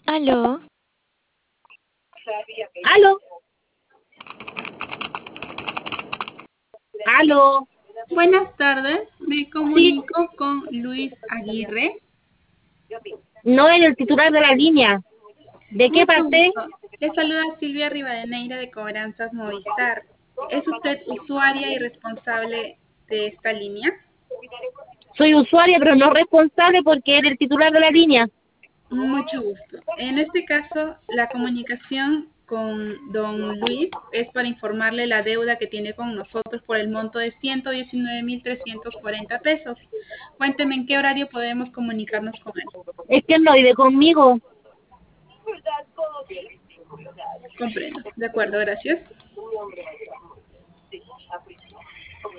Aló, Aló, aló. Buenas tardes, me Sí, comunico con Luis Aguirre. no en el titular de la línea. ¿De qué Mucho parte? gusto. Le saluda Silvia Rivadeneira de Cobranzas Movistar. ¿Es usted usuaria y responsable de esta línea? Soy usuaria, pero no responsable porque era el titular de la línea. Mucho gusto. En este caso, la comunicación con don Luis es para informarle la deuda que tiene con nosotros por el monto de 119.340 pesos. Cuénteme en qué horario podemos comunicarnos con él. Es que él no vive conmigo. Comprendo. De acuerdo, gracias.